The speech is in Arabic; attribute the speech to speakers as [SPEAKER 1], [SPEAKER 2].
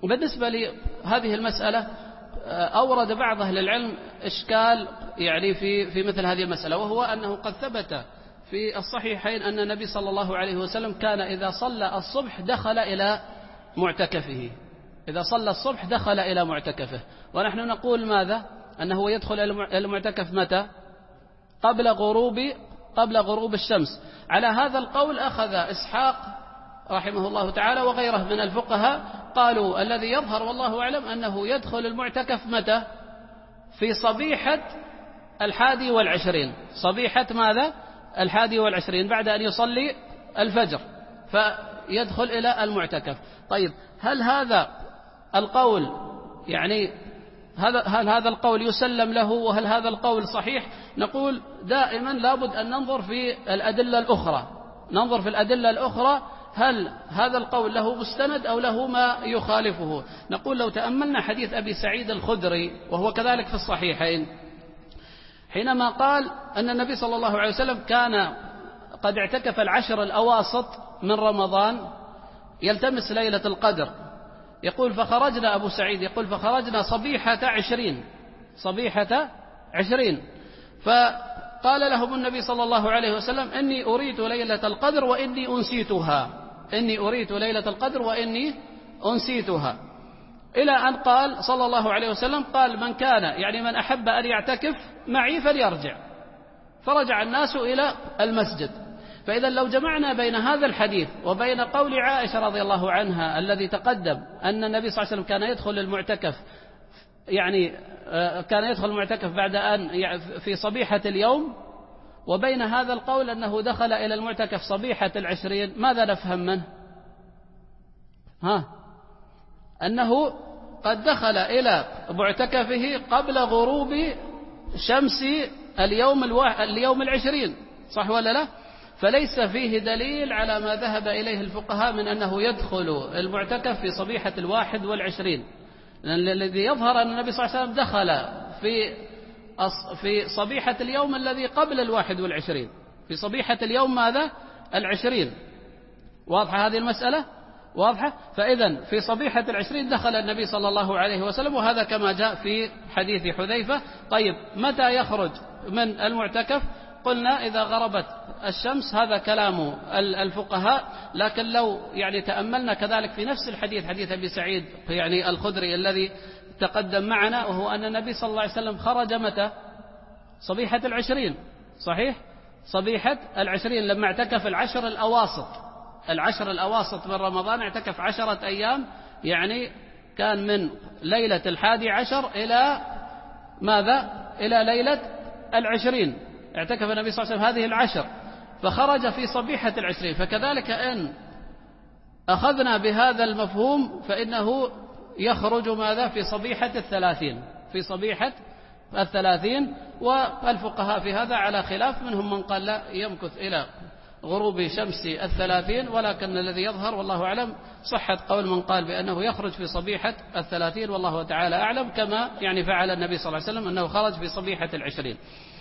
[SPEAKER 1] وبالنسبة لهذه المسألة أورد بعض أهل العلم إشكال يعني في مثل هذه المسألة، وهو أنه قد ثبت في الصحيحين أن النبي صلى الله عليه وسلم كان إذا صلى الصبح دخل إلى معتكفه، إذا صلى الصبح دخل إلى معتكفه. ونحن نقول ماذا؟ أنه يدخل إلى المعتكف متى؟ قبل غروب الشمس. على هذا القول أخذ إسحاق رحمه الله تعالى وغيره من الفقهاء، قالوا الذي يظهر والله أعلم أنه يدخل المعتكف متى؟ في صبيحة 21، صبيحة ماذا؟ 21 بعد أن يصلي الفجر فيدخل إلى المعتكف. طيب هل هذا القول يعني هل هذا القول يسلم له، وهل هذا القول صحيح؟ نقول دائما لابد أن ننظر في الأدلة الأخرى، ننظر في الأدلة الأخرى هل هذا القول له مستند أو له ما يخالفه. نقول لو تأملنا حديث أبي سعيد الخدري وهو كذلك في الصحيحين، حينما قال أن النبي صلى الله عليه وسلم كان قد اعتكف العشر الأواسط من رمضان يلتمس ليلة القدر، يقول فخرجنا أبو سعيد يقول فخرجنا صبيحة 20 فقال لهم النبي صلى الله عليه وسلم إني أريد ليلة القدر وإني أنسيتها، إلى أن قال صلى الله عليه وسلم قال من كان يعني من أحب أن يعتكف معي فليرجع، فرجع الناس إلى المسجد. فإذا لو جمعنا بين هذا الحديث وبين قول عائشة رضي الله عنها الذي تقدم أن النبي صلى الله عليه وسلم كان يدخل المعتكف بعد أن في صبيحة اليوم، وبين هذا القول أنه دخل إلى المعتكف صبيحة 20، ماذا نفهم منه؟ أنه قد دخل إلى معتكفه قبل غروب شمس اليوم 20، صح ولا لا؟ فليس فيه دليل على ما ذهب إليه الفقهاء من أنه يدخل المعتكف في صبيحة 21، لأن الذي يظهر أن النبي صلى الله عليه وسلم دخل في صبيحة اليوم الذي قبل 21، في صبيحة اليوم ماذا؟ 20. واضحة هذه المسألة؟ واضحة؟ فإذا في صبيحة 20 دخل النبي صلى الله عليه وسلم، وهذا كما جاء في حديث حذيفة. طيب متى يخرج من المعتكف؟ قلنا إذا غربت الشمس، هذا كلام الفقهاء. لكن لو يعني تأملنا كذلك في نفس الحديث، حديث أبي سعيد يعني الخدري الذي تقدم معنا، وهو أن النبي صلى الله عليه وسلم خرج متى؟ صبيحة 20، صحيح؟ صبيحة 20 لما اعتكف العشر الأواسط من رمضان، اعتكف 10 أيام، يعني كان من ليلة 11 إلى ماذا؟ إلى ليلة 20 اعتكف النبي صلى الله عليه وسلم هذه العشر، فخرج في صبيحة 20. فكذلك إن أخذنا بهذا المفهوم فإنه يخرج ماذا؟ في صبيحة 30، في صبيحة 30. والفقهاء في هذا على خلاف، منهم من قال لا يمكث إلى غروب شمس 30، ولكن الذي يظهر والله أعلم صحة قول من قال بأنه يخرج في صبيحة 30، والله تعالى أعلم، كما يعني فعل النبي صلى الله عليه وسلم أنه خرج في صبيحة 20.